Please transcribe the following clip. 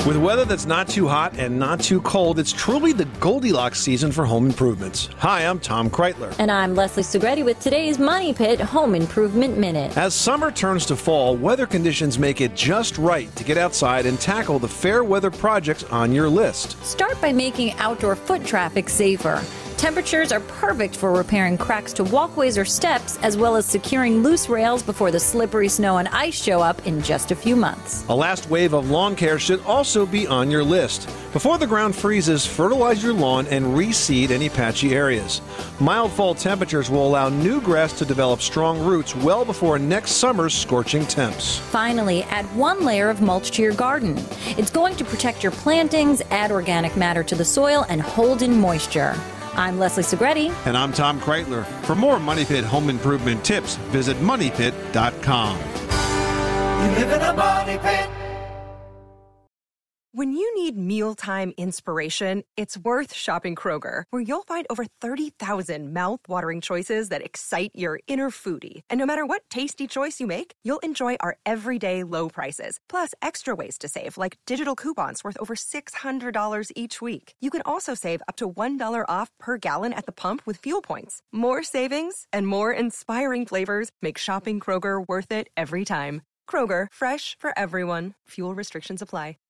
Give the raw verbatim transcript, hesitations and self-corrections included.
With weather that's not too hot and not too cold, it's truly the Goldilocks season for home improvements. Hi, I'm Tom Kreitler. And I'm Leslie Segretti with today's Money Pit Home Improvement Minute. As summer turns to fall, weather conditions make it just right to get outside and tackle the fair weather projects on your list. Start by making outdoor foot traffic safer. Temperatures are perfect for repairing cracks to walkways or steps, as well as securing loose rails before the slippery snow and ice show up in just a few months. A last wave of lawn care should also be on your list. Before the ground freezes, fertilize your lawn and reseed any patchy areas. Mild fall temperatures will allow new grass to develop strong roots well before next summer's scorching temps. Finally, add one layer of mulch to your garden. It's going to protect your plantings, add organic matter to the soil, and hold in moisture. I'm Leslie Segretti. And I'm Tom Kreitler. For more Money Pit home improvement tips, visit money pit dot com. You live in a money pit. When you need mealtime inspiration, it's worth shopping Kroger, where you'll find over thirty thousand mouth-watering choices that excite your inner foodie. And no matter what tasty choice you make, you'll enjoy our everyday low prices, plus extra ways to save, like digital coupons worth over six hundred dollars each week. You can also save up to one dollar off per gallon at the pump with fuel points. More savings and more inspiring flavors make shopping Kroger worth it every time. Kroger, fresh for everyone. Fuel restrictions apply.